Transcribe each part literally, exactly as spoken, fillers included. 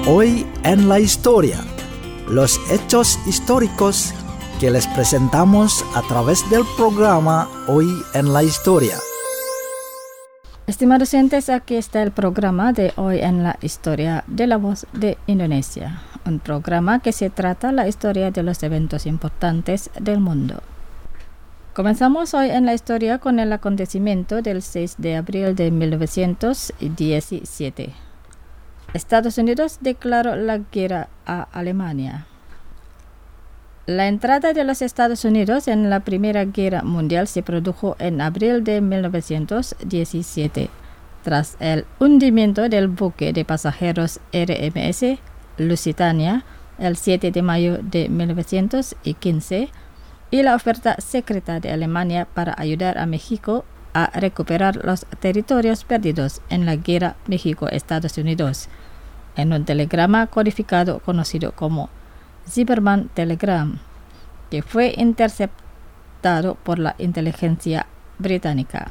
Hoy en la historia, los hechos históricos que les presentamos a través del programa Hoy en la historia. Estimados oyentes, aquí está el programa de Hoy en la historia de La Voz de Indonesia, un programa que se trata la historia de los eventos importantes del mundo. Comenzamos hoy en la historia con el acontecimiento del seis de abril de mil novecientos diecisiete. Estados Unidos declaró la guerra a Alemania. La entrada de los Estados Unidos en la Primera Guerra Mundial se produjo en abril de mil novecientos diecisiete, tras el hundimiento del buque de pasajeros R M S Lusitania el siete de mayo de mil novecientos quince y la oferta secreta de Alemania para ayudar a México a recuperar los territorios perdidos en la Guerra México-Estados Unidos, en un telegrama codificado conocido como Zimmerman Telegram, que fue interceptado por la inteligencia británica.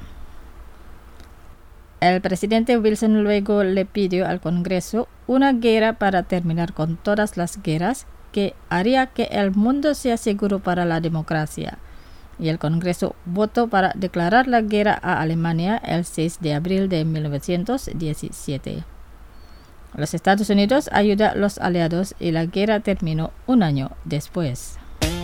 El presidente Wilson luego le pidió al Congreso una guerra para terminar con todas las guerras, que haría que el mundo sea seguro para la democracia, y el Congreso votó para declarar la guerra a Alemania el seis de abril de mil novecientos diecisiete. Los Estados Unidos ayudó a los aliados y la guerra terminó un año después.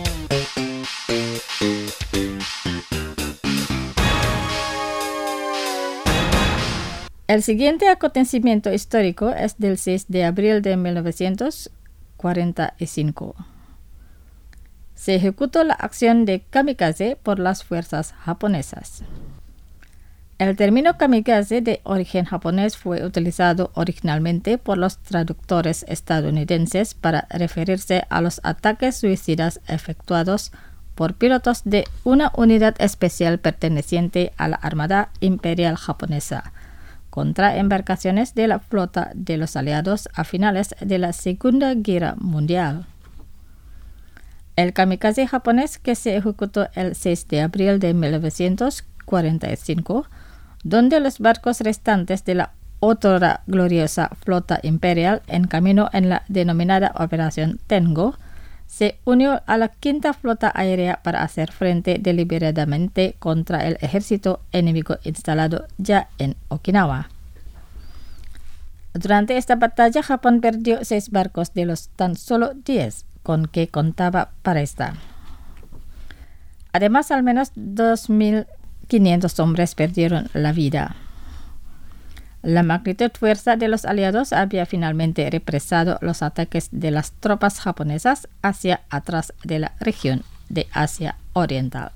El siguiente acontecimiento histórico es del seis de abril de mil novecientos cuarenta y cinco. Se ejecutó la acción de kamikaze por las fuerzas japonesas. El término kamikaze de origen japonés fue utilizado originalmente por los traductores estadounidenses para referirse a los ataques suicidas efectuados por pilotos de una unidad especial perteneciente a la Armada Imperial Japonesa contra embarcaciones de la flota de los aliados a finales de la Segunda Guerra Mundial. El kamikaze japonés, que se ejecutó el seis de abril de mil novecientos cuarenta y cinco, donde los barcos restantes de la otrora gloriosa flota imperial en camino en la denominada Operación Tengo, se unió a la quinta flota aérea para hacer frente deliberadamente contra el ejército enemigo instalado ya en Okinawa. Durante esta batalla, Japón perdió seis barcos de los tan solo diez con que contaba para esta. Además, al menos dos mil quinientos hombres perdieron la vida. La magnitud fuerza de los aliados había finalmente represado los ataques de las tropas japonesas hacia atrás de la región de Asia Oriental.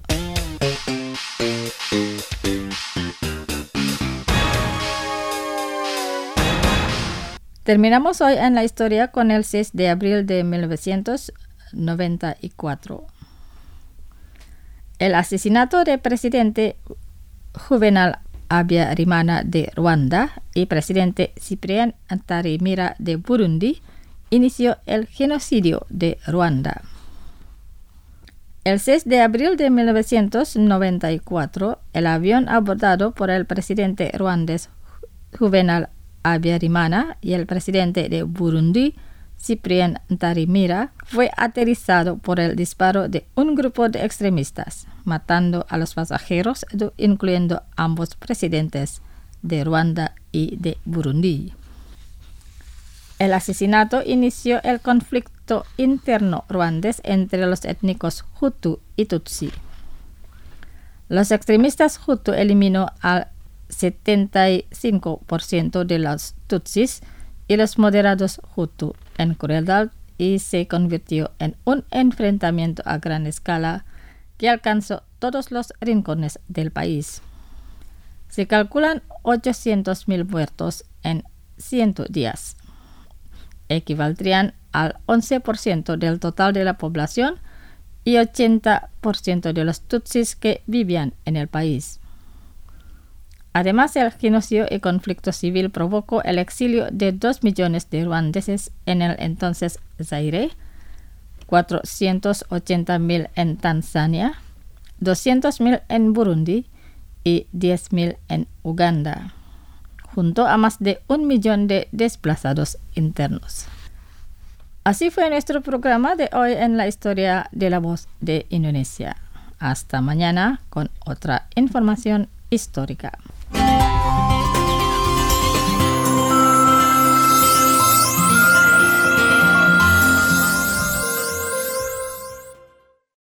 Terminamos hoy en la historia con el seis de abril de mil novecientos noventa y cuatro. El asesinato del presidente Juvenal Habyarimana de Ruanda y presidente Cyprien Ntaryamira de Burundi inició el genocidio de Ruanda. El seis de abril de mil novecientos noventa y cuatro, el avión abordado por el presidente ruandés Juvenal Habyarimana y el presidente de Burundi, Cyprien Ntaryamira, fue aterrizado por el disparo de un grupo de extremistas, matando a los pasajeros, incluyendo ambos presidentes de Ruanda y de Burundi. El asesinato inició el conflicto interno ruandés entre los étnicos Hutu y Tutsi. Los extremistas Hutu eliminó al setenta y cinco por ciento de los Tutsis y los moderados Hutu en crueldad, y se convirtió en un enfrentamiento a gran escala que alcanzó todos los rincones del país. Se calculan ochocientos mil muertos en cien días. Equivaldrían al once por ciento del total de la población y ochenta por ciento de los tutsis que vivían en el país. Además, el genocidio y conflicto civil provocó el exilio de dos millones de ruandeses en el entonces Zaire, cuatrocientos ochenta mil en Tanzania, doscientos mil en Burundi y diez mil en Uganda, junto a más de un millón de desplazados internos. Así fue nuestro programa de hoy en la historia de la voz de Indonesia. Hasta mañana con otra información histórica.